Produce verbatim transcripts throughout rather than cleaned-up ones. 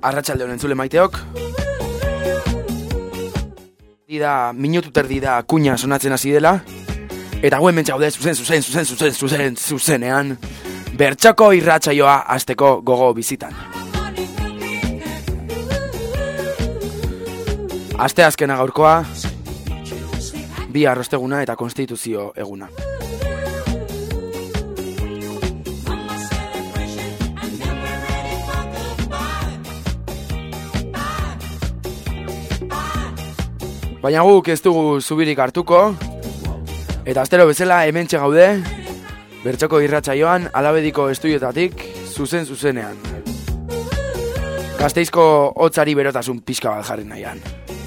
Arratsalde honen entzule maiteok. Dida, minutu terdi da kuña sonatzen hasi dela. Eta guen mentxaude zuzen, zuzen, zuzen, zuzen, zuzen, zuzenean. Bertxoko irratsaioa hasteko gogo bizitan. Aste azkena gaurkoa, bi arrosteguna eta konstituzio eguna. Baina guk ez dugu zubirik hartuko, eta astero bezala hementxe gaude, Bertxoko irratsaioan Alabediko estudioetatik zuzen zuzenean. Gasteizko hotzari berotasun pixka bat jarri nahian.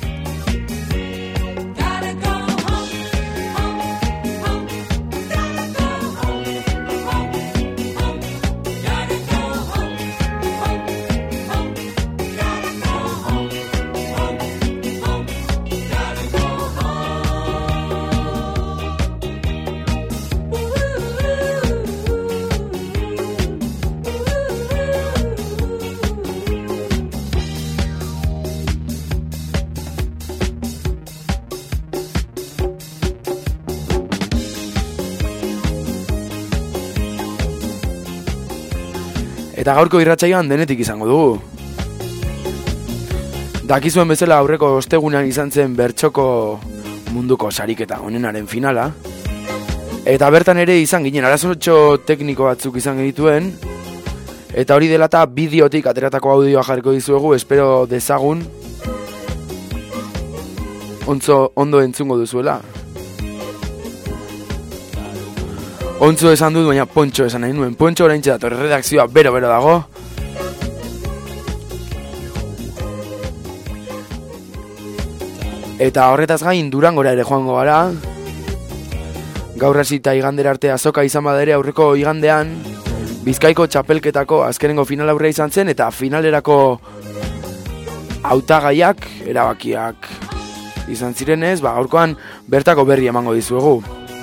Eta gaurko irratsaioan denetik izango dugu. Dakizuen bezala aurreko ostegunean izan zen Bertxoko munduko sariketa onenaren finala. Eta bertan ere izan ginen arazotxo tekniko batzuk izan genituen. Eta hori dela eta bideotik ateratako audioa jarriko dizuegu, espero dezagun ontzo, ondo entzungo duzuela. Ontzo esan dut, baina Pontxo esan nahi nuen. Pontxo orain txedator, redakzioa bero-bero dago. Eta horretaz gain Durangora ere joango gara. Gaur hasita igandera arte azoka izan badere aurreko igandean Bizkaiko txapelketako azkenengo final aurrea izan zen, eta finalerako hautagaiak, erabakiak izan zirenez, ba, gaurkoan bertako berri emango dizuegu.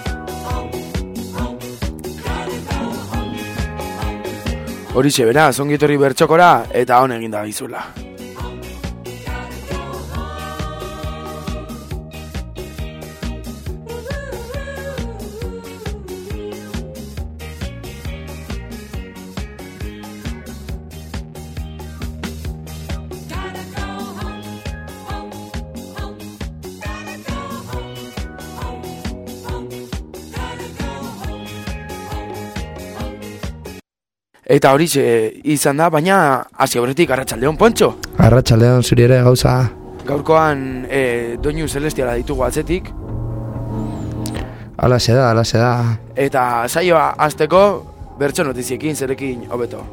Horixe beraz, ongi etorri Bertxokora, eta hon egin da dizula. Eta horixe izan da, baina hasi aurretik arratsaldeon, Pontxo. Arratsaldeon zuri ere gauza. Gaurkoan e, doinu celestiala ditugu atzetik. Alaxe da, alaxe da. Eta saioa hasteko Bertso notiziekin zerekin hobeto.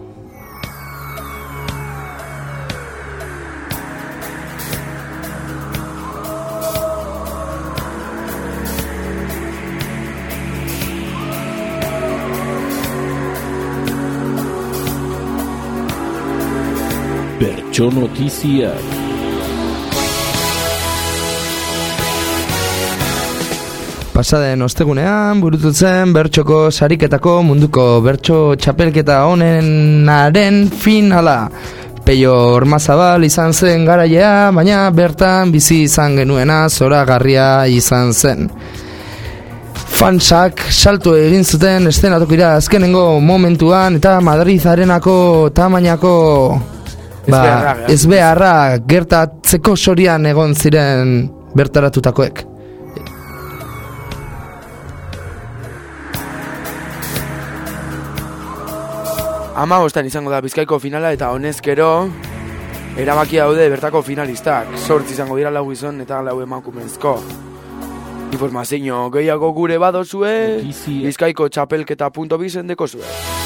Bertso notiziak. Pasaden ostegunean burututzen Bertxoko sariketako munduko bertso txapelketa honenaren finala. Peio Ormazabal izan zen garaia, baina bertan bizi izan genuena zoragarria izan zen. Fansak salto egin zuten eszenatokira azkenengo momentuan, eta Madrid Arenako tamainako Ba, ez beharra gertatzeko sorian egon ziren bertaratutakoek. Ama bostan izango da Bizkaiko finala, eta honezkero erabakia daude bertako finalistak. Zortz izango dira lau gizon eta lau emakumezko. Informazio gehiago gure badozue, Bizkaiko txapelketa punto bizen dekozue.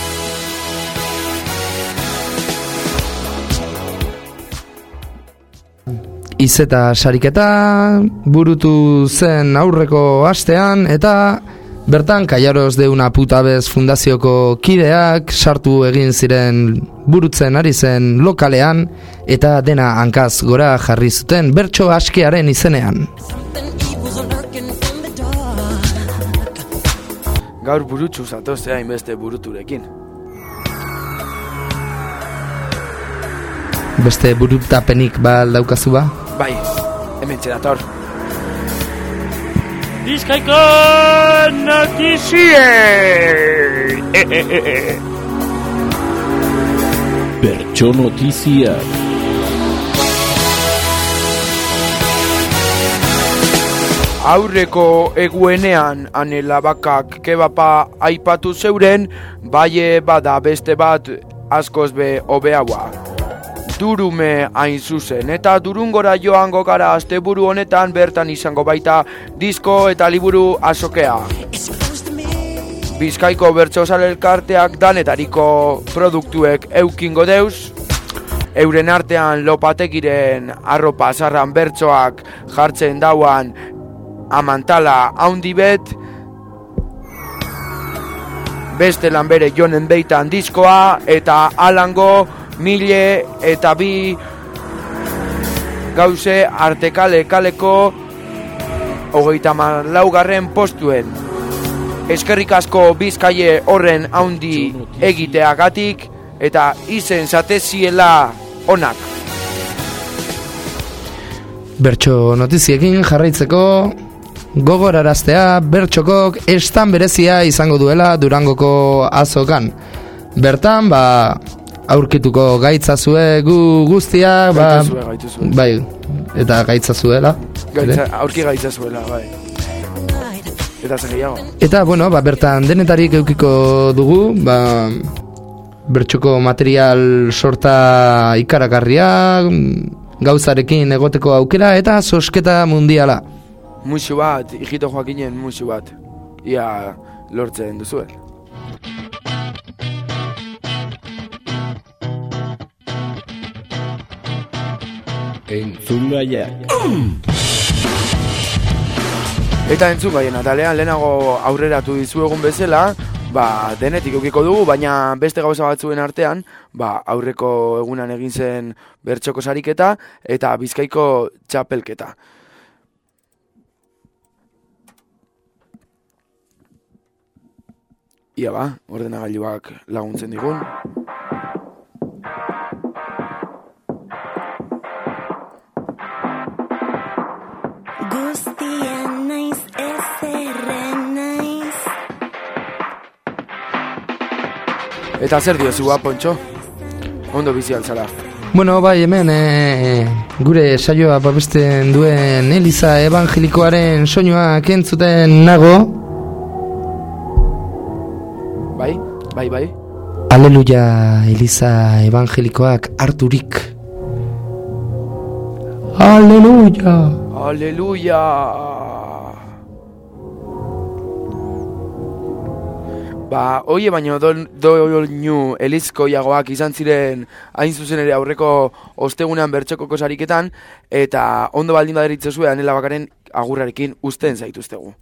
Izeta sariketa burutu zen aurreko astean, eta bertan Kallaros de una puta bez fundazioko kideak sartu egin ziren burutzen ari zen lokalean, eta dena hankaz gora jarri zuten bertso askearen izenean. Gaur burutsu zatozea inbeste buruturekin. beste burutapenik bal daukazu ba? Bai, hemen txerator. Bizkaiko notiziek! Bertso notiziak. Aurreko eguenean anelabakak kebapa aipatu zeuren, baie bada beste bat askoz be hobeagoa. Durume hain zuzen, eta Durungora joango gara asteburu honetan bertan izango baita disko eta liburu azokea. Bizkaiko bertsozale elkarteak danetariko produktuek eukingo deuz, euren artean lopatekiren arropa zarran bertsoak jartzen dauan amantala haundi bet, beste lanbere jonen beitan diskoa, eta alango mile eta bi gauze artekale kaleko hogeita laugarren postuen. Eskerrik asko Bizkaie horren haundi egiteagatik, eta izen zateziela onak. Bertso notiziekin jarraitzeko gogoraraztea bertxokok estan berezia izango duela Durangoko azokan. Bertan, ba, aurkituko gaitzazue gu guztiak, ba, Gaitzazue, gaitzazue. bai, eta gaitzazuela. Gaitza, aurki gaitzazuela, bai. Eta zer gehiago. Eta, bueno, ba, bertan denetarik eukiko dugu, ba, bertxoko material sorta ikaragarria, gauzarekin egoteko aukera, eta sosketa mundiala. Musu bat, hijito Joakinen musu bat. Ia lortzen duzuen. Entzungaia. Eta entzun gaien atalean lehenago aurreratu dizuegun bezala, ba, denetik eukiko dugu, baina beste gauza batzuen artean, ba, aurreko egunan egin zen bertxoko sariketa eta Bizkaiko txapelketa. Ia ba, ordenagailuak laguntzen digun. Guztian naiz ezerren naiz. Eta zer diozu ba, Pontxo? Ondo bizi altzara. Bueno, bai, hemen e, gure saioa babesten duen Eliza Evangelikoaren soinuak entzuten nago. Bai, bai, bai. Aleluia, Eliza Evangelikoak harturik. Aleluia. Aleluia! Ba, oie baino doinu elizkoiagoak izan ziren hain zuzen ere aurreko ostegunean bertxokoko sariketan, eta ondo baldin baderitzozue Anelabakaren agurrarekin uzten zaituztegu.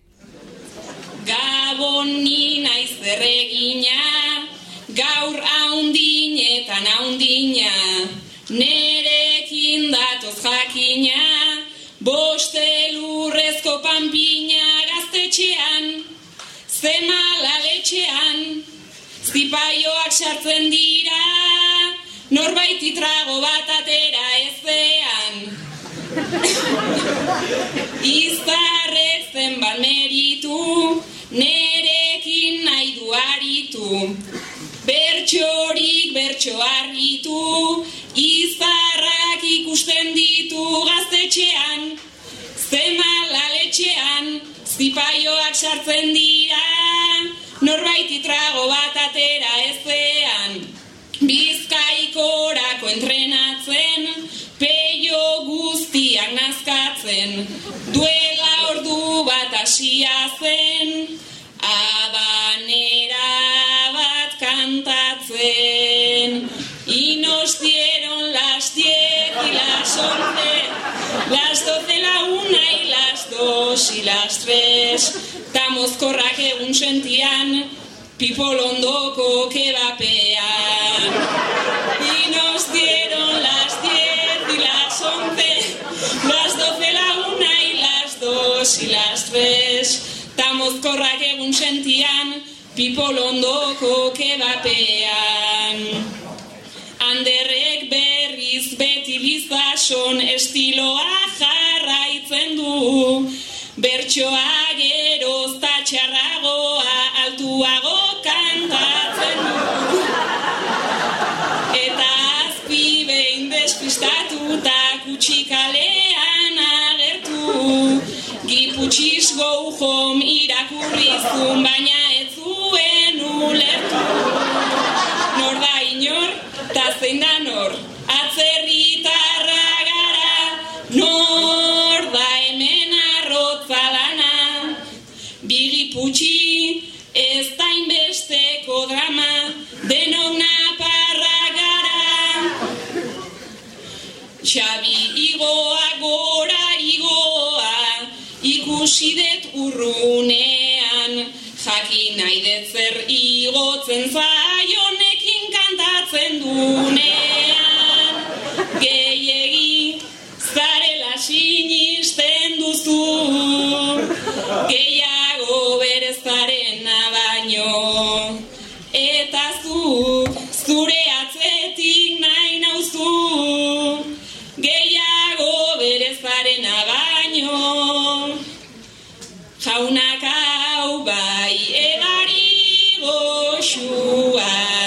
Gaboni naiz berregina, gaur haundinetan haundina, nerekin datoz jakina, boste lurrezko panpina gaztetxean, zemala letxean, zipaioak sartzen dira, norbaiti trago bat atera ezean. Izarrek zenbat meritu, nerekin nahi du aritu, bertxorik bertxo harritu, izarrak ikusten ditu gaztetxean, zemala letxean, zipaioak sartzen dira, norbaiti trago bat atera ezean. Bizkaikorako entrenatzen, peio guztiak nazkatzen, duela ordu bat hasia zen, habanera bat kantatzen. Y nos dieron las diez y las once, las doce, la una y las dos y las tres. Tamozkorrak egun sentian, pipolondoko kebapean. Y nos dieron las diez y las once, las doce, la una y las dos y las tres. Tamozkorrak egun sentian, pipolondoko kebapean. Anderrek berriz zizun baina ez zuen ulertu. Nor da inor, ta zein da nor, atzerritarra gara. Nor da hemen arrotza dana, Biliputxi ez da inbesteko drama, denok naparra gara. Xabi igoa gora igoa, ikusi det urrunean, jakin nahi det zer igotzen zaionekin kantatzen dunean. Gehiegi zarela sinisten duzu, gehiago berezarena baino, eta zuk zure atzetik nahi nauzu, gehiago berezarena baino. Jaunak hau bai edari goxua,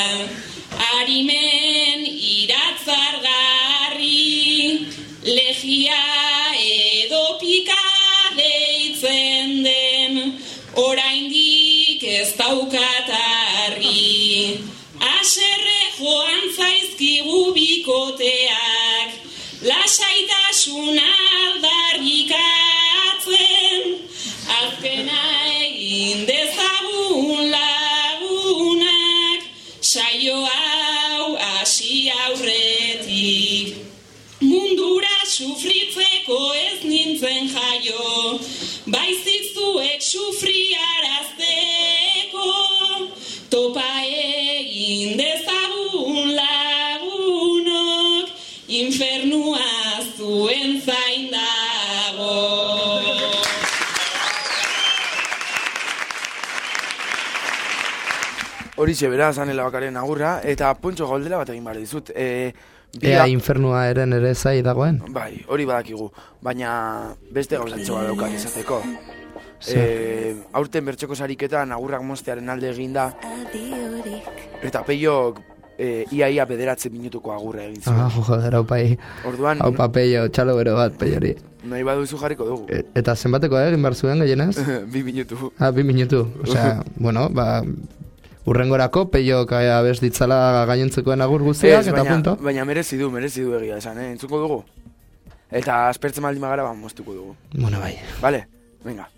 arimen iratzargarri, legia edo pika deitzen den, oraindik ez daukat argi. Haserre joan zaizkigu bikoteak, lasaitasuna aldarrikatzen, azkena egin dezagun lagunak, saio hau hasi aurretik. Mundura sufritzeko ez nintzen jaio, baizik zuek sufriarazteko, topa egin dezagun lagunok, infernua zuen zain dago. Horixe bera zanela bakaren agurra, eta Pontxo galdera bat egin behar dizut. E, Ea infernua eren ere zai dagoen? Bai, hori badakigu, baina beste gauzatxo bat daukat izateko. Zer? E, aurten bertxoko sariketan agurrak mostearen alde egin da, eta Peiok e, ia ia bederatze minutuko agurra egin zuen. Ah, joder, hau pai. Orduan, Hau pa Peio, txalo bero bat, Peiori. nahi baduzu jarriko dugu. E, eta zenbateko egin behar zuen gehienez? Bi minutu. Ah, bi minutu. Osea, bueno, ba... Urrengorako, Peiok abez ditzala gainontzekoen agur guztiak, Ez, eta baina, punto. baina merezi du, merezi du egia esan, eh? Entzuko dugu? Eta aspertzen baldin bagara, ba, moztuko dugu. Bueno, bai. Vale, venga.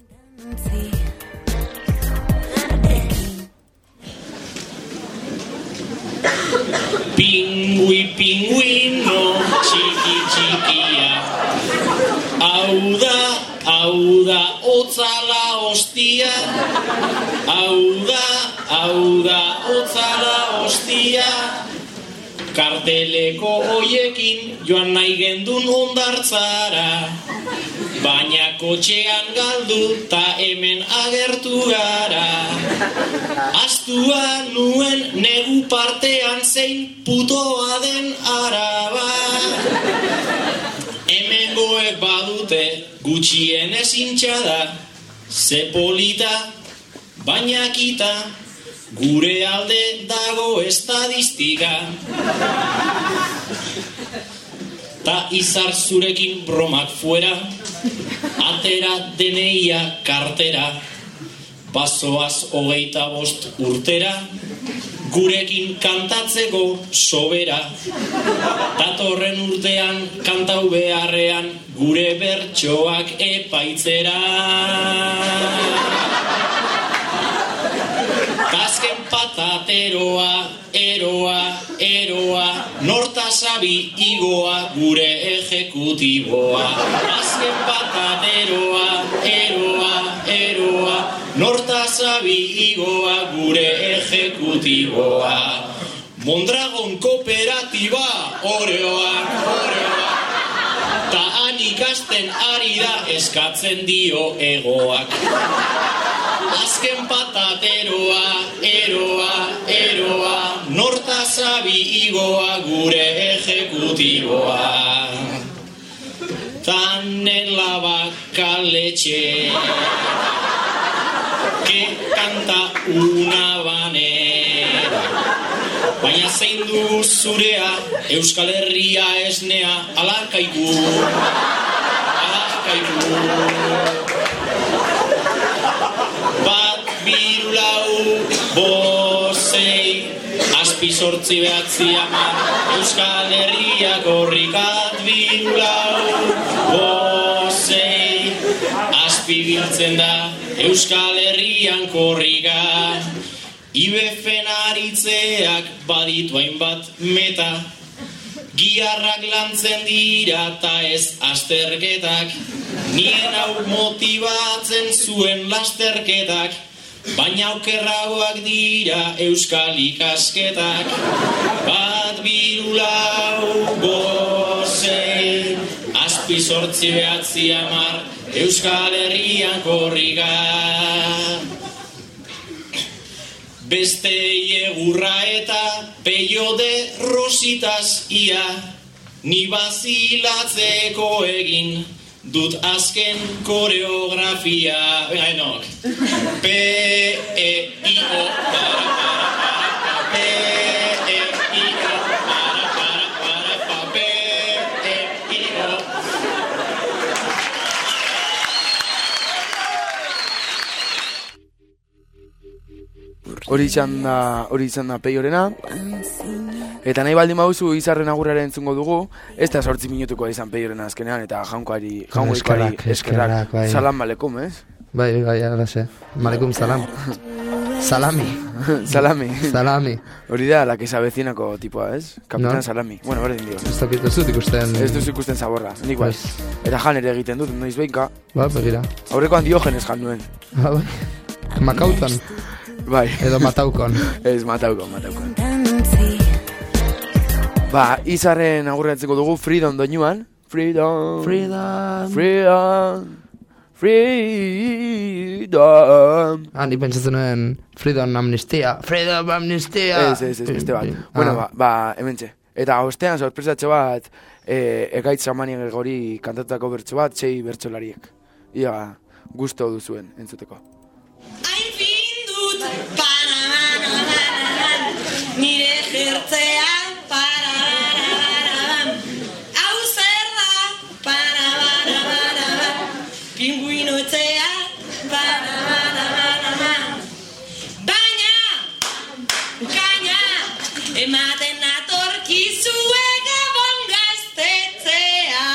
Pingui, pinguino, txiki, txikia. Hau da, hau da, otzala ostia. Hau da, hau da, otzala ostia. Karteleko hoiekin joan nahi gendun ondartzara. Baina kotxean galdu ta hemen agertu gara. Astua nuen negu partean zein putoa den araba. Hemengoek badute gutxien ezintxada, ze polita, baina kita, gure alde dago estadistika. Ta izar zurekin bromak fuera, atera deneia kartera, bazoaz hogeita bost urtera, gurekin kantatzeko sobera. Datorren urtean kantau beharrean, gure bertsoak epaitzera. Azken patateroa, eroa, eroa, nortasabi igoa, gure ejekutiboa. Azken patateroa, eroa, eroa, nortasabi igoa, gure ejekutiboa. Mondragon kooperatiba, oreoa, oreoa. Ta han ikasten ari da eskatzen dio egoak. Azken patateroa, eroa, eroa, nortasabi igoa, gure ejekutiboa. Tanela bakaletxe, que canta una banera. Baina zein du zurea, Euskal Herria esnea, alakaigu, alakaigu. Bat bosei, azpi sortzi behatzi amar, Euskal Herriak horrikat birulau, bosei, azpi biltzen da, Euskal Herrian korrika, I B F-en aritzeak baditu hainbat meta, giarrak lantzen dira ta ez azterketak, nien hau motibatzen zuen lasterketak, baina okerragoak dira euskal ikasketak. Bat biru lau bosei, azpi sortzi behatzi amar, Euskal Herrian korrika. Beste egurra eta peio de rositas ia, ni bazilatzeko egin dut azken koreografia. Venga, enok. P, E, I, O, para, para, para, P, E, I, O, para, para, para, pa, P, E, I, O. Hori izan da, hori izan da peiorena. Eta nahi baldin bauzu izarren agurraren entzungo dugu, ez da sortzi minutukoa izan peiorena azkenean, eta jaunkoari, jaunkoari eskerrak, bai. Salam malekum, ez? Bai, bai, ara ze. Malekum salam. Salami. Salami. Salami. Hori da, la que se avecinako tipoa, ez? Kapitan No. Salami. Bueno, berdin dio. Ez dakit ez dut ikusten. Ez duzu ikusten zaborra, nik bai. Eta jan ere egiten dut, noiz behinka. Ba, begira. Aurrekoan Diogenes jan nuen. Ba, bai. Makauton. Bai. Edo mataukon. Ez, mataukon, mataukon. Ba, izarren agurratzeko dugu Freedom doinuan. Freedom. Freedom. Freedom. Freedom. Ah, ni pentsatzen nuen Freedom Amnistia. Freedom Amnistia. Ez, ez, ez, beste bat. Bueno, ba, ba, hementxe. Eta ostean, sorpresatxo bat, e, Ekaitz Ramani Gregori kantatutako bertso bat, sei bertsolariek. Ia, gusto duzuen entzuteko. Hain fin dut, para-bara-bara-bara, nire jertzea, para-bara-bara-bara, hau zer da, para-bara-bara-bara, pinguino etxea, para-bara-bara-bara, baina, kaina, ematen natorkizuek gabon gaztetzea.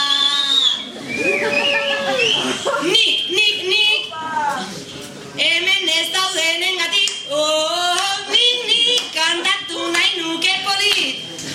Nik, nik, nik, hemen ez daudenengatik, oh, nik, nik, kantatu nahi nuke polit.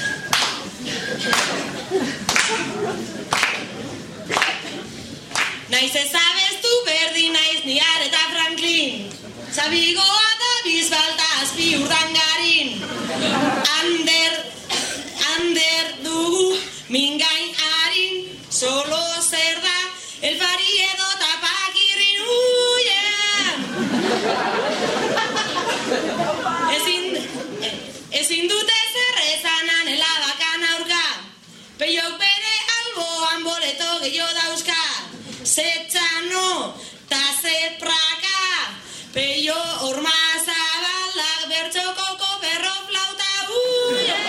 Naiz ez abestu berdin naiz ni Aretha Franklin, Zabigoa da bizbalta azpi urdangarin, ander, ander dugu mingain harin, solo zer da, elfari edo tapakirin huian. Ezin, ezin dute zer ezanan helabakan aurka, peiok bere alboan boleto gehiago dauzka, zetxano ta zet praka, peio horma zabalak bertxokoko berro flauta huian.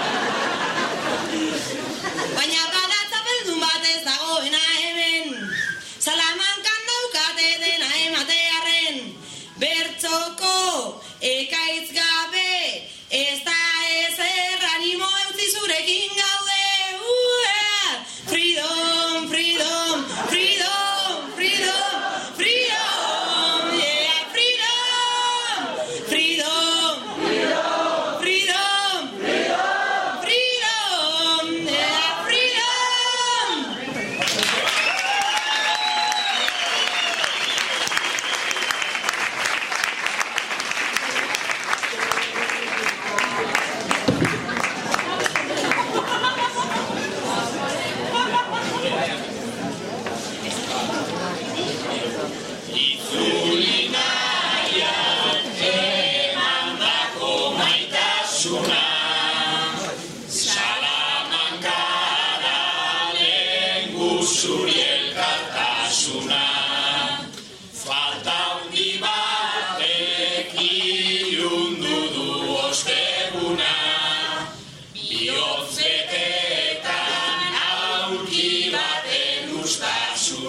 Baina badatzapeldun bat ez dagoena hemen, Salamankan daukate dena ematearen, bertxoko ekaitz gabe, ez da ezer animo eutzi zurekin gaude. Ua! Freedom, freedom, freedom, freedom, freedom, yeah, freedom, freedom, freedom, freedom, freedom, yeah, freedom.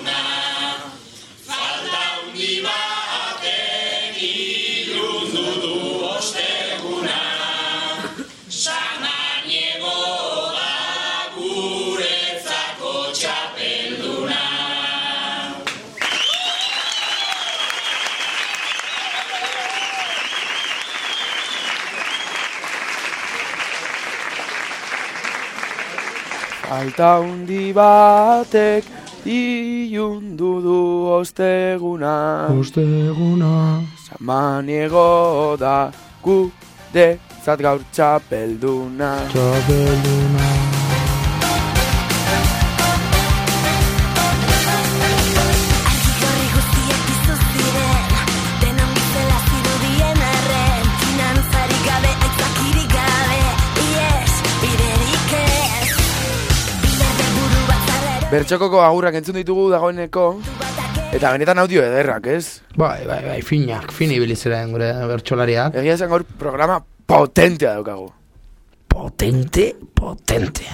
Falta un dibate ilundu du Alta hundi batek ilundu du osteguna. Osteguna. Samaniego da gude zat gaur txapelduna. Txapelduna. Bertxokoko agurrak entzun ditugu dagoeneko, eta benetan audio ederrak, ez? Bai, bai, bai, finak, fini biliziren gure bertxolariak. Egia esan gaur programa potentea daukagu. Potente, potentea.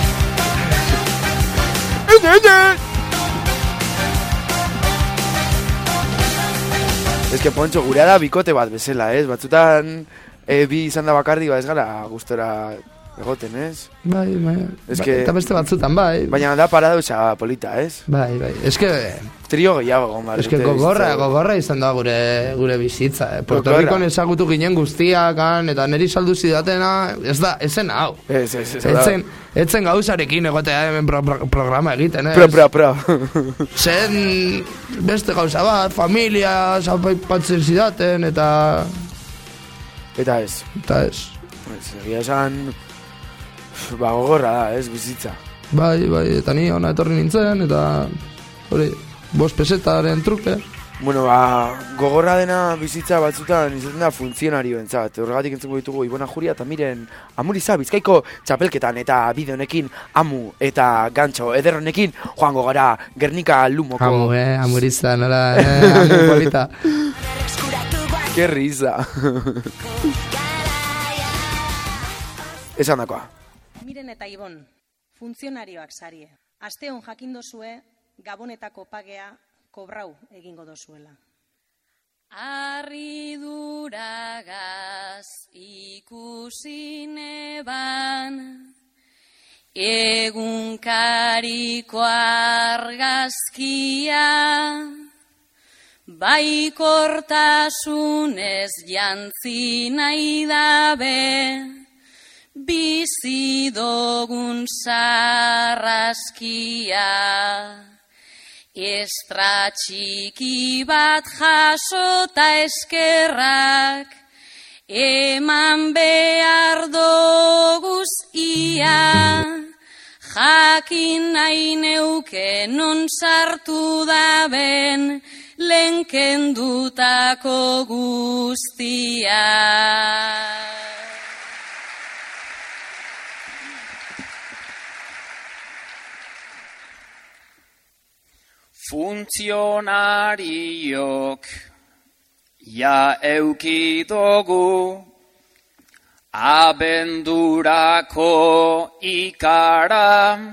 Ez que Pontxo, gurea da bikote bat bezala, ez? Batzutan e, bi izan da bakardi, ba ez gara gustora egoten, ez? Bai, bai, Ez ba, que- eta beste batzutan, bai. Baina da paradoxa polita, ez? Bai, bai, eske, Trio gehiago gomar. eske gogorra, gogorra izan da gure, gure bizitza, eh? Puerto Gogorra. Ricon ezagutu ginen guztiakan, eta niri saldu zidatena, ez da, ezen hau. Ez, ez, ez. da- Etzen, etzen gauzarekin egotea hemen pro, pro, programa egiten, ez? Pro, pro, pro. Zen beste gauza bat, familia, zapaipatzen zidaten, eta... Eta ez. Eta ez. Ez, egia esan... Ba, gogorra da, ez, bizitza. Bai, bai, eta ni ona etorri nintzen, eta... Hori, bost pesetaren truke. Bueno, ba, gogorra dena bizitza batzutan izaten da funtzionario entzat. Horregatik entzuko ditugu Ibona Juria eta Miren Amuriza Bizkaiko txapelketan eta bide honekin Amu eta Gantxo eder honekin joango gara Gernika Lumoko. Amu, eh, amuriza, nola, eh, amu polita. Ke risa. Esan dakoa. Miren eta Ibon, funtzionarioak sarie. Asteon jakin dozue, Gabonetako pagea kobrau egingo dozuela. Arriduragaz ikusi neban, egunkariko argazkia, baikortasunez jantzi nahi dabe, bizi dogun sarraskia. Estra txiki bat jasota eskerrak, eman behar doguz ia, jakin nahi neuke non sartu daben, lehen kendutako guztia. Funtzionariok ja eukidogu abendurako ikara,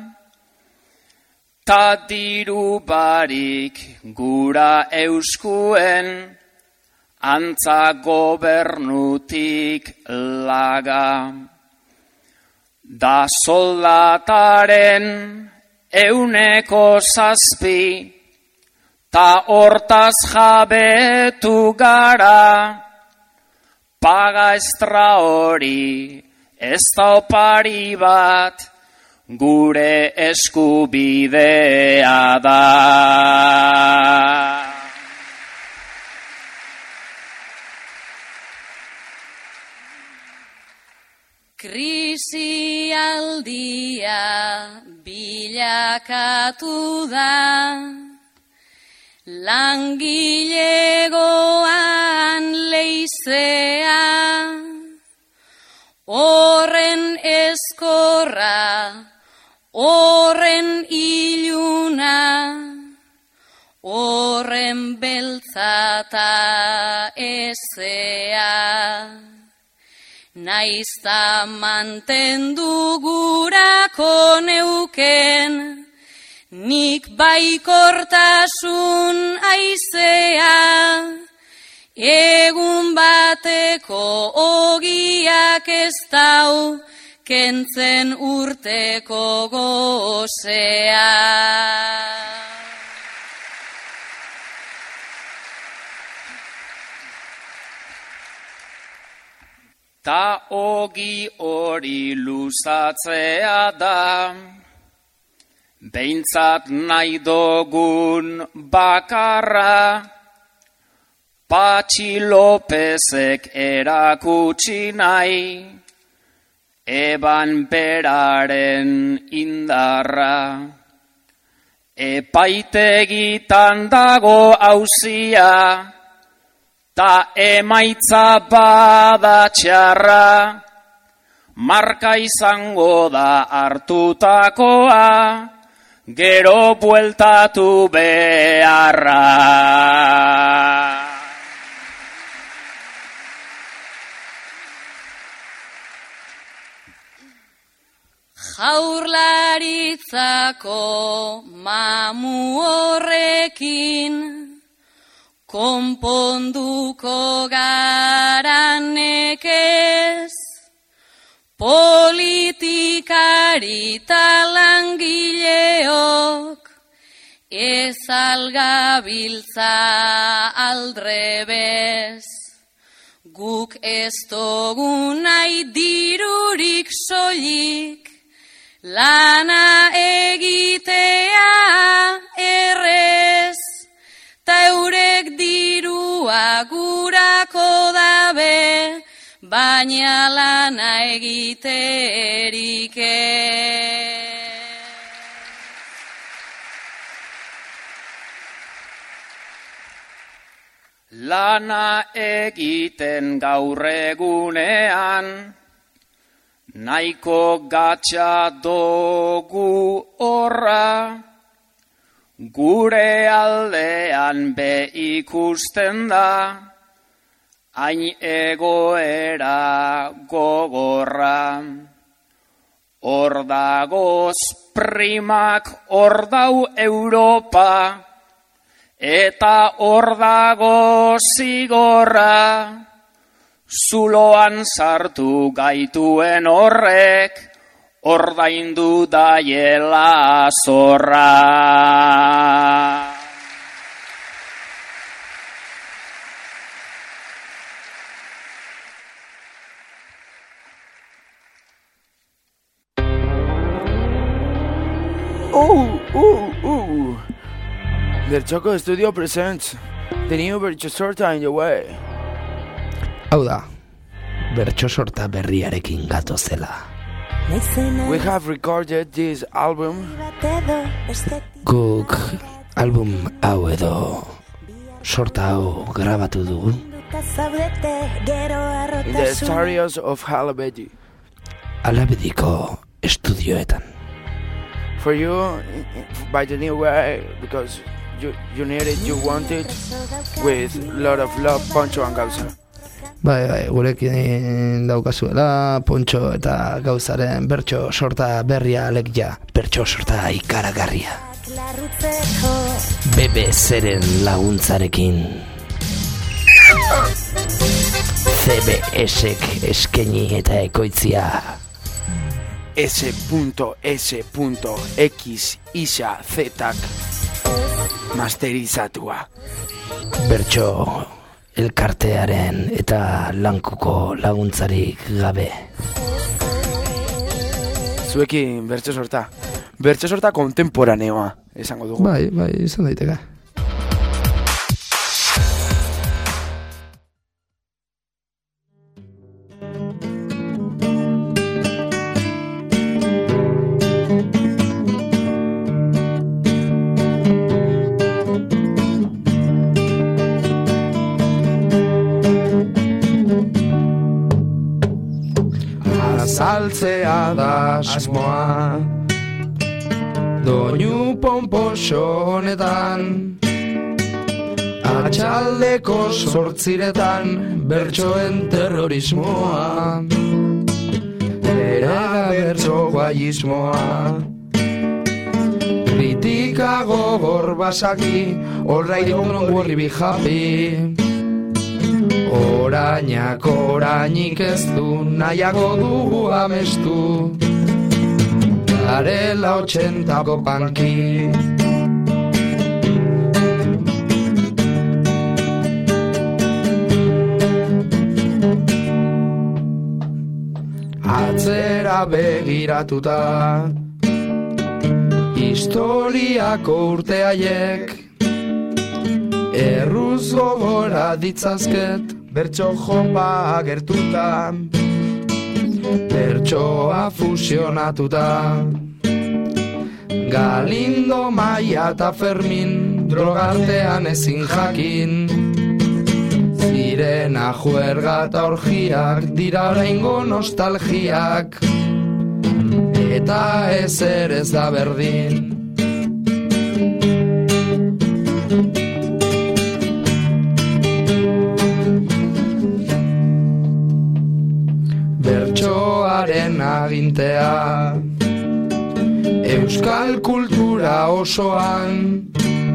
ta diru barik gura euskuen antza gobernutik laga. Da soldataren euneko zazpi, ta hortaz jabetu gara, paga estra hori ez da opari bat, gure eskubidea da. Krisialdia bilakatu da, langilegoan leizea, horren eskorra, horren iluna, horren beltzata ezea. Naizta mantendu gurako neuken, nik baikortasun aizea, egun bateko ogiak ez dau, kentzen urteko gozea. Ta ogi hori luzatzea da, Behintzat nahi dogun bakarra, Patxi Lopezek erakutsi nahi, eban beraren indarra. Epaitegitan dago auzia, ta emaitza bada txarra, marka izango da hartutakoa, gero bueltatu beharra. Jaurlaritzako mamu horrekin konponduko gara nekez, politikari ta langileok ez algabiltza aldrebez. Guk ez dugu nahi dirurik soilik, lana egitea errez, ta eurek dirua gurako dabe, baina lana egiterik ez. Lana egiten gaur egunean, nahiko gatsa dogu horra, gure aldean be ikusten da, hain egoera gogorra. Hor dagoz primak, hor dau Europa, eta hor dago zigorra. Zuloan sartu gaituen horrek, ordaindu daiela zorra. Oh, oh, oh. Bertxoko Studio presents the new Bertxo Sorta in the way. Hau da, bertso sorta berriarekin gatozela. We have recorded this album. Guk album hau edo sorta hau grabatu dugu In the studios of Halabedi. Alabediko estudioetan. For you, by the new way, because you, you need it, you want it, with a lot of love, Poncho and Gauza. Bai, bai, gurekin daukazuela, Pontxo eta Gauzaren bertso sorta berria alegia, bertso sorta ikaragarria. B B Zeren laguntzarekin. C B S-ek eskaini eta ekoitzia. S S X Isa Zetak masterizatua. Bertso elkartearen eta lankuko laguntzarik gabe. Zuekin bertso sorta. Bertso sorta kontemporaneoa, esango dugu. Bai, bai, izan daiteke. Azaltzea da asmoa, doinu ponposo honetan, atxaldeko sortziretan bertsoen terrorismoa, era bertso guayismoa, kritika gogor basaki, alright don't worry be happy. Orainak orainik ez du, nahiago dugu amestu, garela otxentako panki. Atzera begiratuta, Historiako urte haiek erruz gogora ditzazket, bertso jopa gertuta, bertsoa fusionatuta. Galindo, Maia eta Fermin, drogartean ezin jakin. Zirena, juerga eta orgiak, dira oraingo nostalgiak. Eta ezer ez da berdin. Bertsoaren agintea, euskal kultura osoan,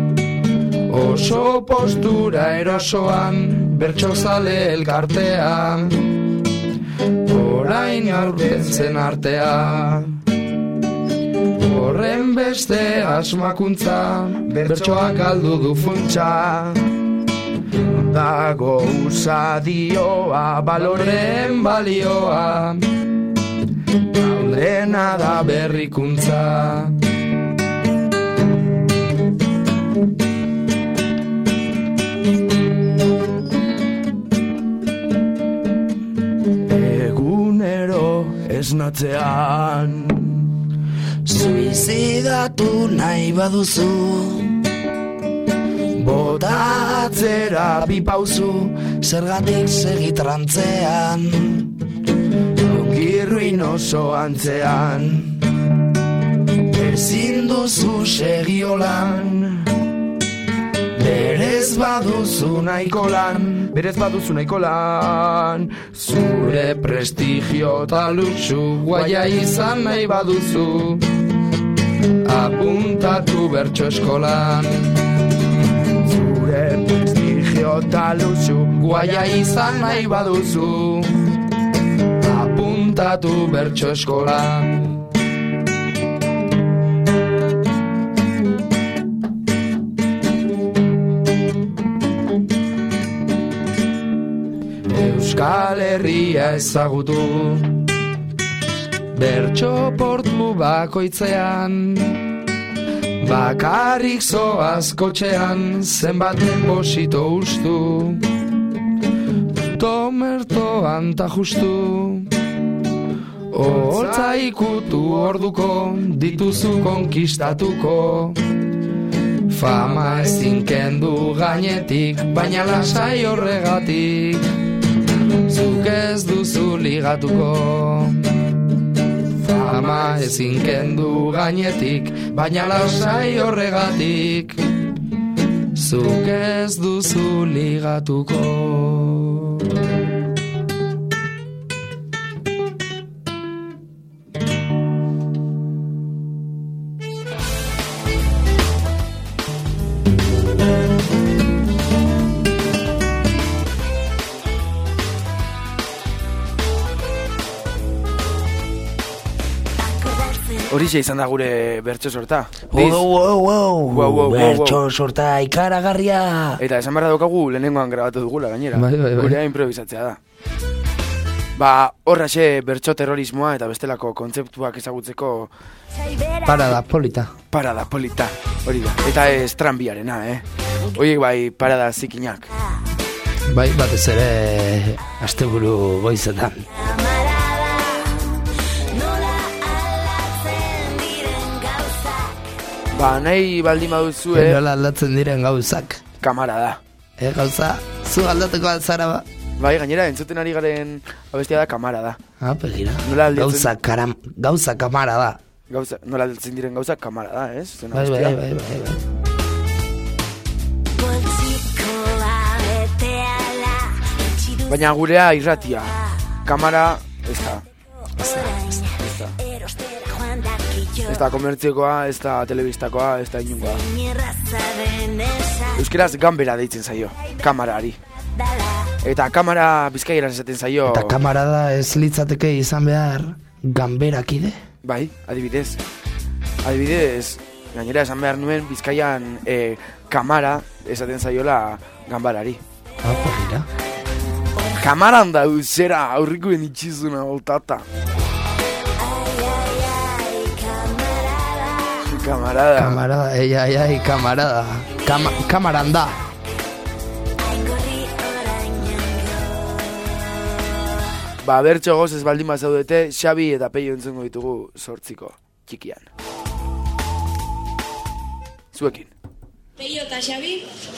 oso postura erosoan, bertsozale elkartea, orain aurtentzen artea. Horren beste asmakuntza, bertsoak galdu du funtsa. Dago usadioa, baloren balioa, gaudena da berrikuntza. Egunero esnatzean, suizidatu nahi baduzu, botatzera bi pauzu, zergatik segitrantzean, ongiruin oso antzean. Ezin duzu segiolan, berez baduzu nahiko lan, berez baduzu nahiko lan. Zure prestigio eta luxu, guaia izan nahi baduzu, apuntatu bertso eskolan. Zure prestigio eta luxu, guaia izan nahi baduzu, apuntatu bertso eskolan. Euskal Herria ezagutu, bertso portu bakoitzean, bakarrik zoaz kotxean, zenbat deposito ustu, tomertoan ta justu. Hortza ikutu orduko, dituzu konkistatuko, fama ezin kendu gainetik, baina lasai horregatik, zuk ez duzu ligatuko. Fama ezin kendu gainetik, baina lasai horregatik, zuk ez duzu ligatuko. Horixe izan da gure bertso sorta. Wow, wow, wow, wow, wow, bertso sorta ikaragarria. Eta esan barra daukagu lehenengoan grabatu dugula gainera. Bai, bai, bai. Gurea improvisatzea da. Ba, horraxe bertso terrorismoa eta bestelako kontzeptuak ezagutzeko Parada polita. Parada polita, hori da. Eta ez tranbiarena, eh? Horiek bai parada zikinak. Bai, batez ere asteburu goizetan. Ba, nahi baldin baduzu, eh? Nola aldatzen diren gauzak. Kamara da. E, gauza, zu aldatuko altzara ba. Bai, gainera, entzuten ari garen abestia da kamara da. Ah, pegira. Nola aldatzen... Gauza, karam, gauza kamara da. Gauza, nola aldatzen diren gauza kamara da, ez? Zena Bai, bai, abestia. bai, bai, bai. Baina gurea irratia. Kamara, ez da. Ez da. Ez da komertziokoa, ez da telebistakoa, ez da inungoa. Euskeraz gambera deitzen zaio, kamarari. Eta kamara bizkaieraz esaten zaio... Eta kamara da ez litzateke izan behar gamberakide? Bai, adibidez. Adibidez, gainera esan behar nuen Bizkaian e, kamara esaten zaiola gambarari. Ah, pegira. Kamaran da uzera aurrikoen itxizuna oltata. Kamarada. Kamarada, ei, ai, ai, kamarada. Kama, kamaranda. Ba, bertso goz ez baldin bazaudete, Xabi eta Peio entzungo ditugu sortziko txikian. Zuekin. Peio eta Xabi.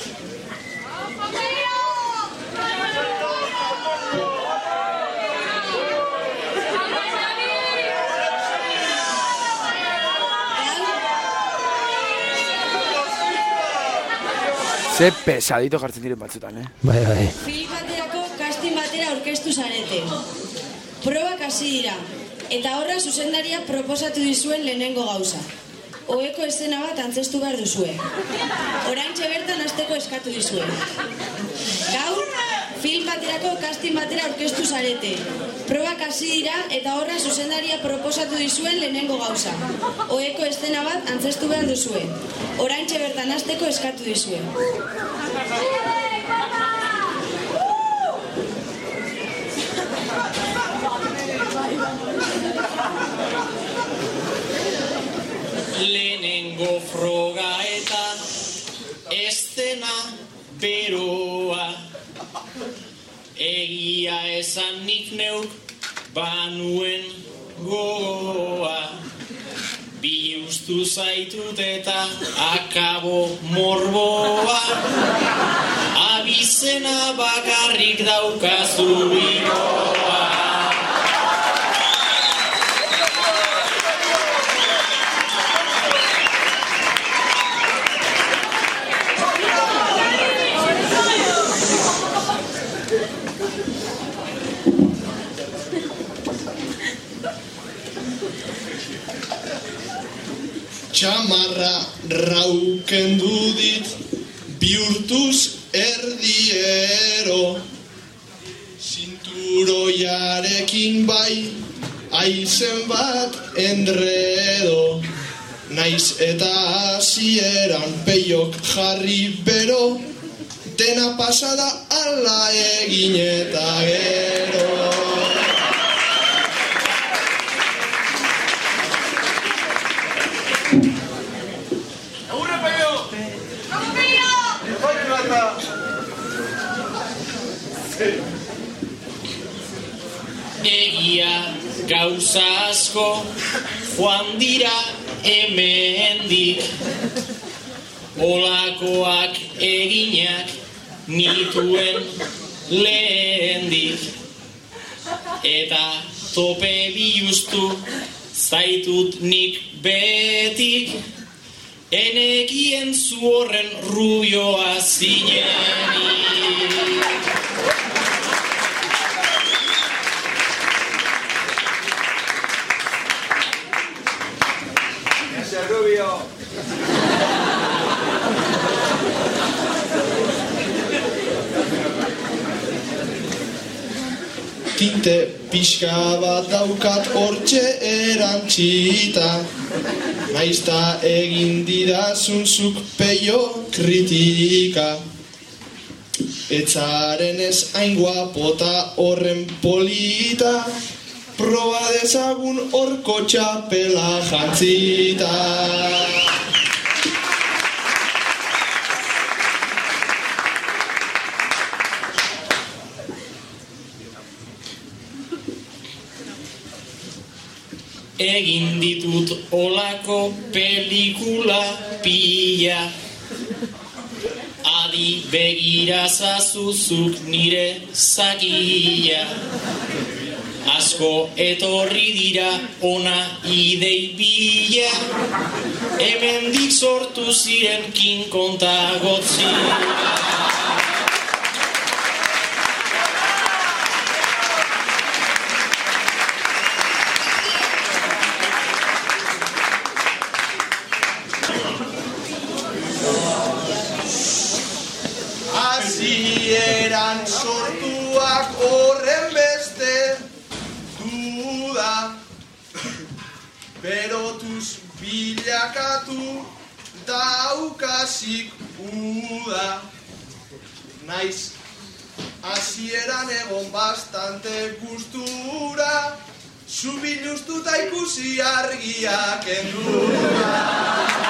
Ze pesadito jartzen diren batzutan, eh? Bai, bai. Film baterako casting batera aurkeztu zarete. Probak hasi dira, eta horra zuzendaria proposatu dizuen lehenengo gauza. Oheko eszena bat antzestu behar duzue. Oraintxe bertan hasteko eskatu dizue. Gaur, film baterako casting batera aurkeztu zarete. Probak hasi dira, eta horra zuzendaria proposatu dizuen lehenengo gauza. Oheko eszena bat antzestu behar duzue. Oraintxe bertan hasteko eskatu dizue. Lehenengo froga eta eszena beroa. Egia esan nik neuk banuen gogoa. Bi ustu zaitut eta akabo morboa. Abizena bakarrik daukazu biroa. Txamarra raukendu dit bihurtuz erdiero. Zinturoiarekin bai aizen bat enredo. Naiz eta hasieran Peiok jarri bero, dena pasada ala egin eta gero. Egia gauza asko joan dira hemendik, olakoak eginak nituen lehendik, eta tope biluztu zaitut nik betik, enekien zu horren rubioa zinenik. Rubio. Tinte pixka bat daukat hortxe erantzita, naizta egin didazun zuk Peio kritika. Etzaren ez hain guapota horren polita, proba dezagun horko txapela jantzita. Egin ditut olako pelikula pila, adi begira zazuzuk nire zakia. Asko etorri dira ona idei bila, hemendik sortu ziren King Kong ta Godzilla. Hasieran sortuak horren beste duda, berotuz bilakatu daukazik uda. Naiz hasieran egon bastante gustura, zu biluztuta ikusi argiak endura.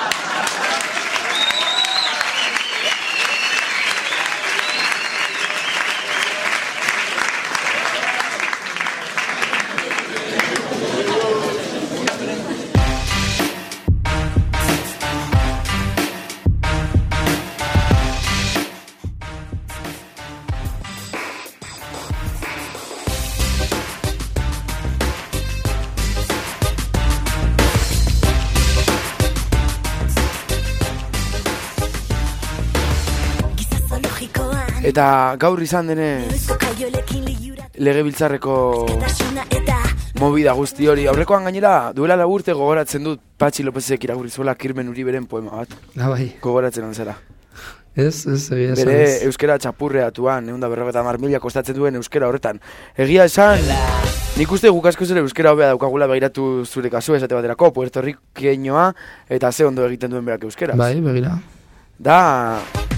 Eta gaur izan denez legebiltzarreko movida guzti hori. Aurrekoan gainera duela lau urte gogoratzen dut Patxi Lopezek irakurri zuela Kirmen Uriberen poema bat. Ah, bai. Gogoratzen anzera. Ez, ez, egia esan. Bere euskera txapurreatuan, egun da berrogeta hamar mila kostatzen duen euskera horretan. Egia esan, nik uste guk asko zure euskera hobea daukagula begiratu zure kasu esate baterako, Puerto Rikeñoa eta ze ondo egiten duen berak euskera. Bai, begira. Da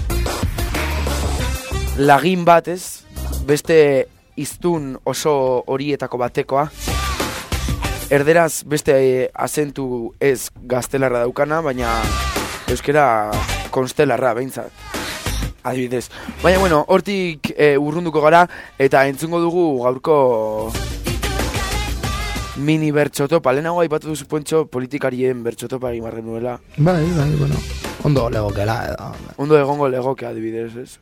lagin bat, ez? Beste hiztun oso horietako batekoa. Erderaz beste azentu ez gaztelarra daukana, baina euskera konstelarra, behintzat. Adibidez. Baina, bueno, hortik e, urrunduko gara, eta entzungo dugu gaurko mini bertxotopa. Lehenago aipatu duzu Pontxo politikarien bertxotopa egin barren nuela. Bai, bai, bueno. Ondo legokela edo. Ondo egongo legoke, adibidez, ez?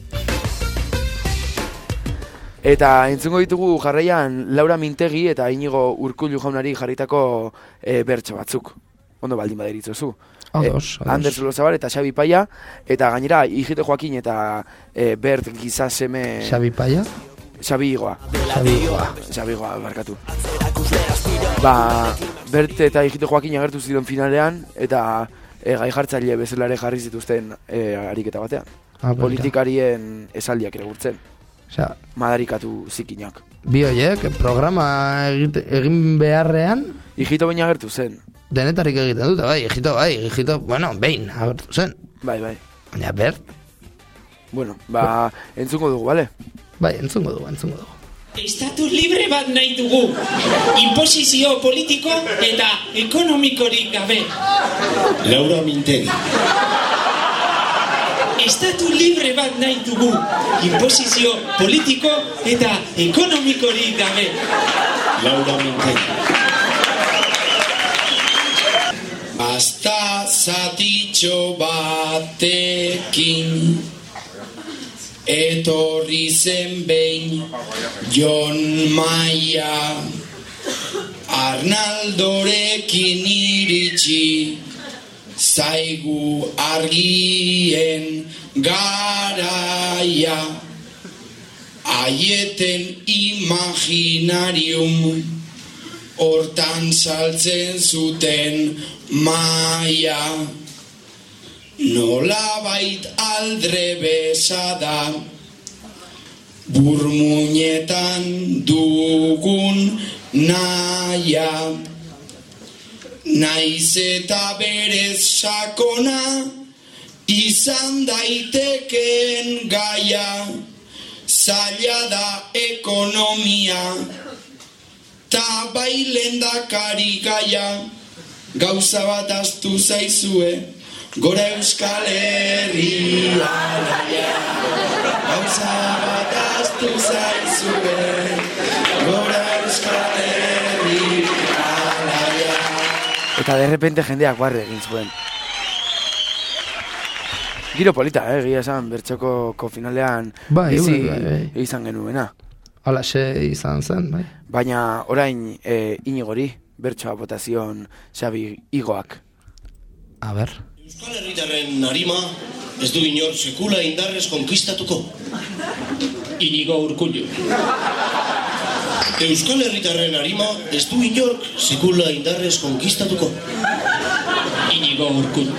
Eta entzungo ditugu jarraian Laura Mintegi eta Inigo Urkullu jaunari jarritako e, bertso batzuk. Ondo baldin baderitzozu. Ados, ados. Ander Solozabal eta Xabi Paia, eta gainera Ijito Joakin eta e, Bert Gizaseme... Xabi Paia? Xabi Igoa. Xabi Igoa. Xabi Igoa, barkatu. Ba, Bert eta Ijito Joakin agertu ziren finalean, eta e, gai jartzaile bezalare jarri zituzten e, ariketa batean. Ah, politikarien esaldiak ere gurtzen. Osea, madarikatu zikinak. Bi horiek, programa egite, egin beharrean... Ijito baina agertu zen. Denetarik egiten dute, bai, Ijito, bai, Ijito, bueno, behin agertu zen. Bai, bai. Baina, Bert? Bueno, ba, entzungo dugu, bale? Bai, entzungo dugu, entzungo dugu. Estatu libre bat nahi dugu. Imposizio politiko eta ekonomikorik gabe. Laura Mintegi. Estatu libre bat nahi dugu. Imposizio politiko eta ekonomikorik gabe. Laura Mintegi. Basta zatitxo batekin etorri zen behin Jon Maia Arnaldorekin iritsi zaigu argien garaia aieten imaginarium hortan saltzen zuten maia nolabait aldre besada burmuinetan dugun naia naiz eta berez sakona izan daiteken gaia zaila da ekonomia ta bai lehendakari gaia gauza bat astu zaizue gora Euskal Herria gauza bat astu zaizue gora Euskal Herria. Eta de repente jendeak barre egin zuen. Giro polita, eh, gira esan bertxoko finalean bai, bizi bai, bai. izan genuena. Alaxe izan zen, bai. Baina orain e, Inigori bertsoa botazion Xabi Igoak. A ber. Euskal Herritarren arima ez du inor sekula indarrez konkistatuko. Inigo Urkullu. Euskal Herritarren arima ez du inor sekula indarrez konkistatuko. Inigo Urkullu.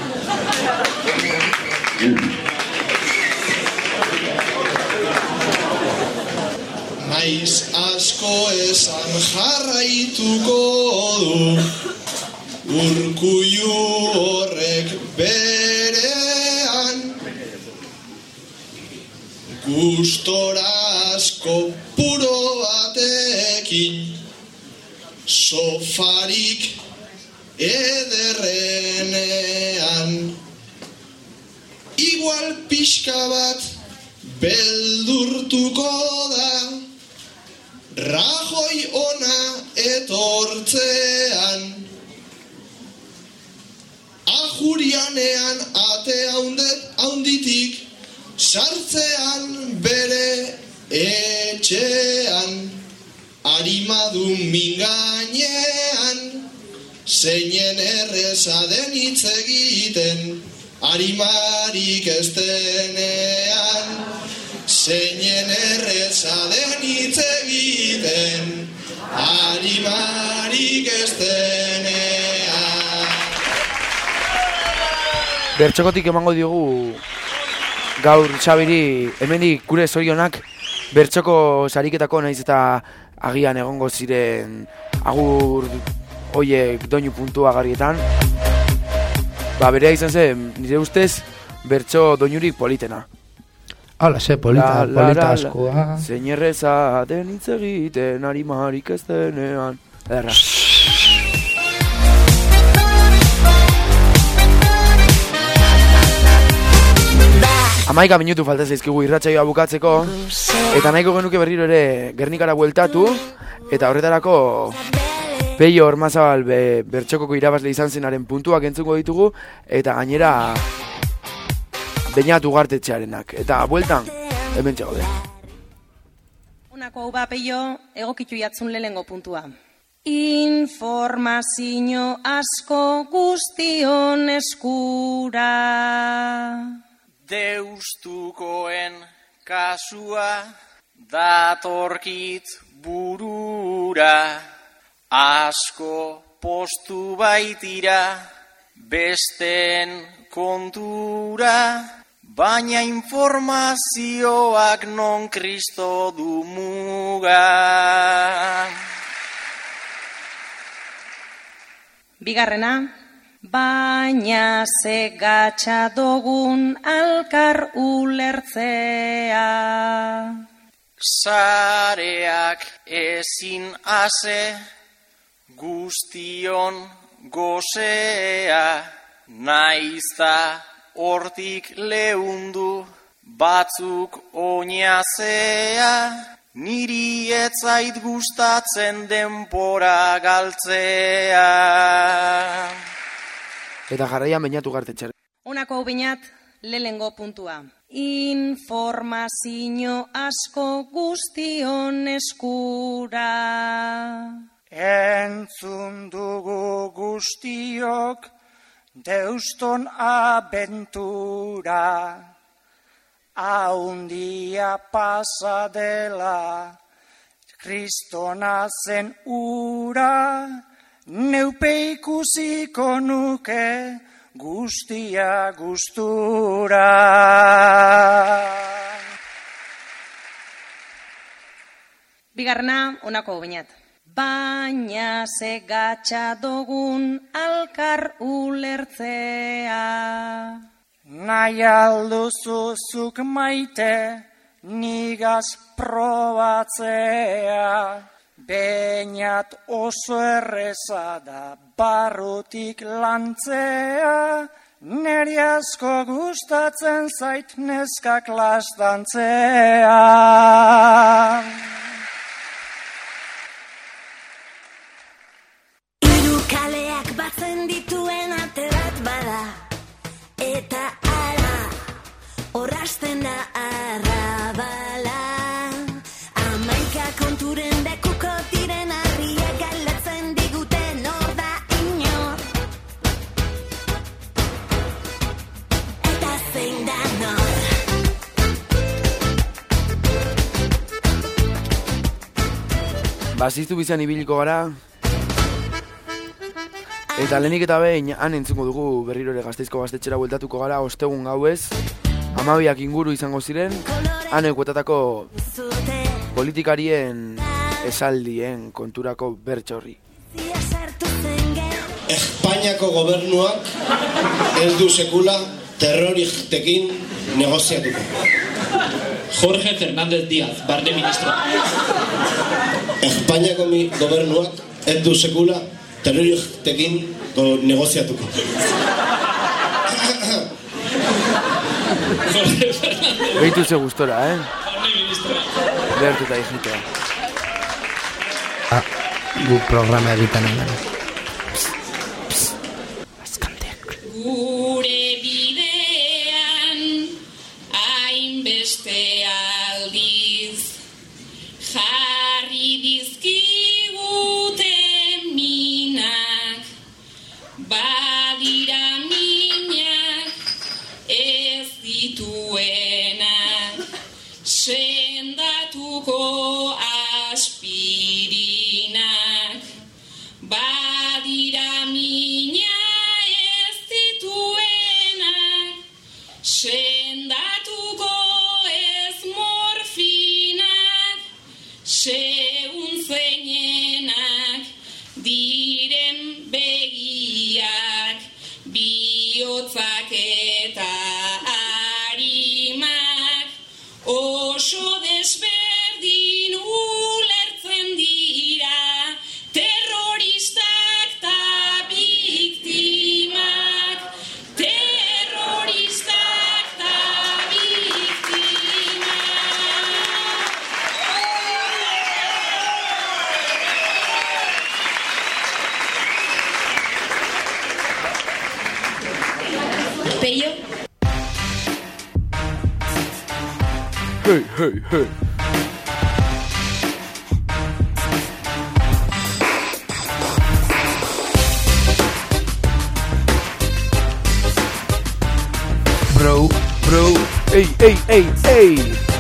Naiz asko esan jarraituko du Urkullu horrek berean gustora asko puro batekin sofarik ederrenean igual pixka bat beldurtuko da Rajoi ona etortzean Ajurianean ate haunditik sartzean bere etxean Arimadun mingainean zeinen erreza den hitz egiten Arimarik ez denean zeinen erreza den hitz egiten, arimarik ez denean. Bertxokotik emango diogu gaur Xabiri, hemenik gure zorionak bertxoko sariketako naiz eta agian egongo ziren agur hoiek doinu puntua garrietan. Ba, berea izan zen, nire ustez, bertxo doinurik politena. Hala, ze, polita, la, la, polita askoa. Zein erreza den hitz egiten, arimarik ez denean. Erra. Hamaika minutu falta zaizkigu irratsaioa bukatzeko, eta nahiko genuke berriro ere Gernikara bueltatu, eta horretarako Peio Ormazabal be, bertxokoko irabazle izan zenaren puntuak entzungo ditugu, eta gainera Beñat Ugartetxearenak. Eta bueltan, hemen txagode. Unako hau ba, Peio, egokitu jatzun lehengo puntua. Informazio asko guztion eskura. Deustukoen kasua datorkit burura. Asko postu baitira besten kontura, baina informazioak non Kristo du muga. Bigarrena, baina ze gatxa dogun alkar ulertzea. Sareak ezin ase guztion gozea, naizta hortik leundu batzuk oinazea, niri etzait gustatzen denbora galtzea. Eta jarraian Beñat Ugartetxearen. Honako hau Beñat, lehengo puntua. Informazio asko guztion eskura. Entzun dugu guztiok deuston abentura, haundia pasa dela, kristona zen ura, neupe ikusiko nuke guztia gustura. Bigarrena, honako Beñat. Baina ze gatxa dogun alkar ulertzea. Nahi alduzuzuk maite nigaz probatzea. Beñat oso erreza da barrutik lantzea. Neri asko gustatzen zait neskak lastantzea. Kaleak batzen dituen ate bat bada, eta ala, orrasten da arrabala. Hamaika konturen bekuko diren harriak galdetzen diguten hor da inor. Eta zein da nor. Baziztu bizan ibiliko gara. Eta lehenik eta behin, han entzungo dugu berriro ere Gasteizko gaztetxera bueltatuko gara ostegun gauez, hamabiak inguru izango ziren, han ekuetatako politikarien esaldien konturako bertxorri. Espainiako gobernuak ez du sekula terroritekin negoziatuko. Jorge Fernández Díaz, barne ministro. Espainiako gobernuak ez du sekula terroritekin negoziatuko. Behitu ze gustora, eh? Behartu eta izitea. Ah, gu programa egiten egin. Gure bidean hainbeste aldiz jarri dizkigute minak, badira minak ez dituenak, hotzak eta arimak oso desberdin ulertzen dira, terroristak ta biktimak, terroristak ta biktimak. Peio? Hey, hey, hey. Bro, bro, Ey, ey, ey, ey.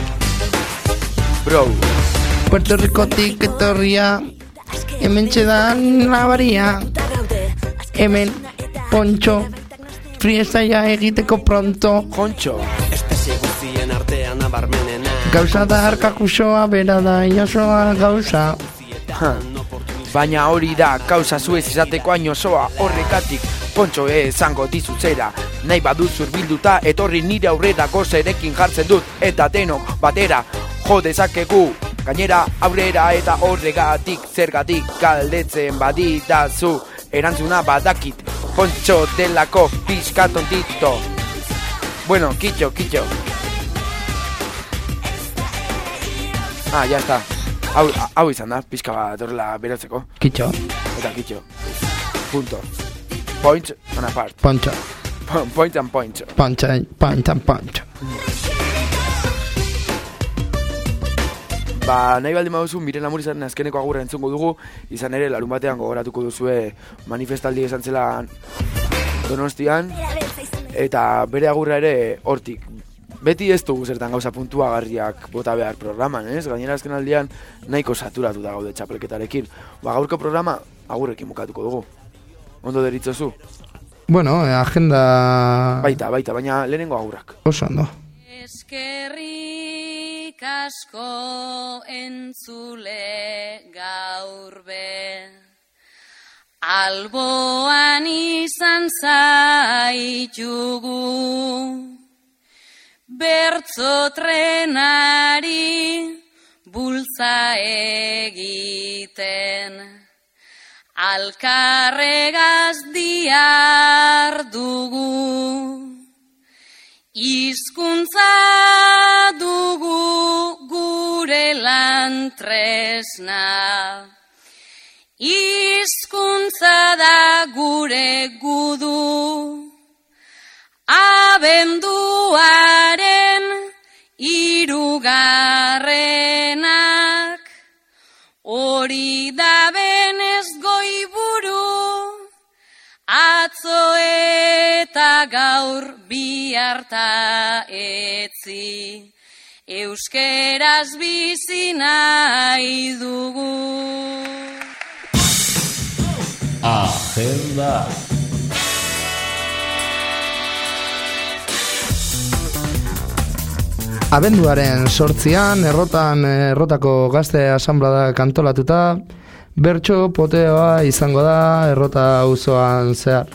Bro. Puerto Ricotik etorria, hemen txedan nabaria, hemen pontxo, friestaia egiteko pronto. Kontxo. Espezie guztien artean nabarmenena. Gauza da arkakusoa, bera da inosoa gauza. Ha. Baina hori da, kausa zuez izateko ainosoa, horrekatik pontxo ezango dizutzera. Nahi baduz urbilduta, etorri nire aurrera gozerekin jartzen dut, eta denok batera jo dezakegu. Gainera aurrera eta horregatik zergatik galdetzen badidazu, erantzuna badakit, pontxo delako pizkatontito. Bueno, kitxo, kitxo. Ah, ya está. Hau, hau izan da, pizka bat horrela berotzeko. Kitxo. Eta kitxo. Punto. Point and apart. Pontxo. Po- Point and point. Pontxo, point and pontxo. Ba, nahi baldin baduzu, Miren Amurizaren azkeneko agurra entzungo dugu, izan ere, larun batean gogoratuko duzue manifestaldi esan zela Donostian, eta bere agurra ere hortik. Beti ez dugu zertan gauza puntuagarriak bota behar programan, ez? Gainera azken aldian nahiko saturatu da gaude txapelketarekin. Ba, gaurko programa agurrekin bukatuko dugu. Ondo deritzozu? Bueno, agenda... Baita, baita, baina lehenengo agurrak. Oso ondo. Eskerrik asko entzule gaur be, alboan izan zaitugu, bertzo trenari bultza egiten, alkarregaz diar dugu. Hizkuntza dugu gure lan tresna, hizkuntza da gure gudu, abenduaren hirugarrenak, hori da benez goiburu, atzo eta gaur biharta etzi, euskeraz bizi nahi dugu. Agenda. Abenduaren sortzian, errotan, errotako gazte asanblada kantolatuta, bertso poteoa izango da errota auzoan zehar.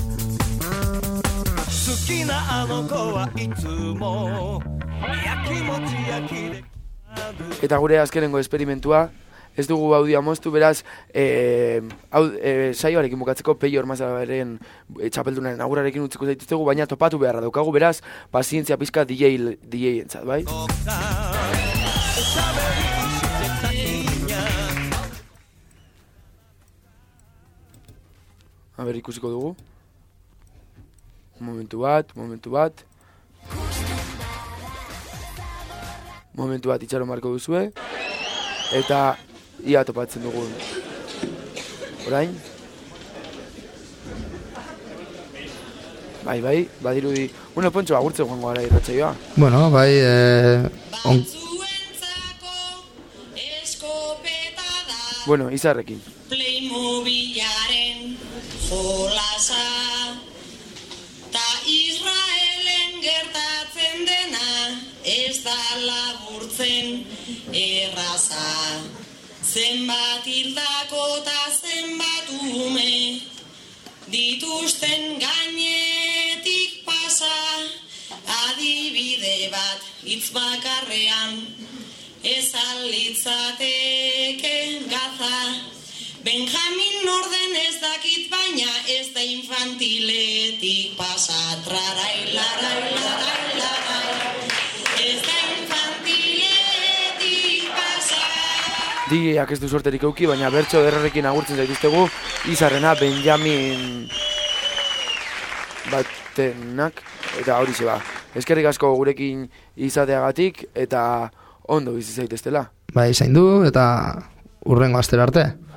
Eta gure azkenengo esperimentua, ez dugu audioa moztu, beraz, e, au, e, saioarekin bukatzeko Peio Ormazabaren e, txapeldunaren agurrarekin utziko zaituztegu, baina topatu beharra daukagu, beraz, pazientzia pizka D J, D J entzat, bai? Aber, ikusiko dugu. Momentu bat, momentu bat. Momentu bat itxaron marko duzue. Eta ia topatzen dugu. Orain. Bai, bai, badirudi. Bueno, Pontxo, agurtze joango gara irratsaioa. Bueno, bai, eh, on... Bueno, Izarrekin. Playmobilaren jolasa, ta Israelen gertatzen dena, ez da laburtzen erraza. Zenbat hildako ta zenbat ume, dituzten gainetik hitz bakarrean, ez alitzateke gaza. Benjamin Norden ez dakit baina ez da infantiletik pasa. Trarai, larai, larai, larai. Ez da infantiletik pasa. D J-ak ez du sorterik euki, baina bertso derrorrekin agurtzen zaituztegu Izarrena, Benjamin batenak, eta hori ze ba. Eskerrik asko gurekin izateagatik, eta ondo bizi zaiteztela. Bai, zaindu, eta urrengo astera arte.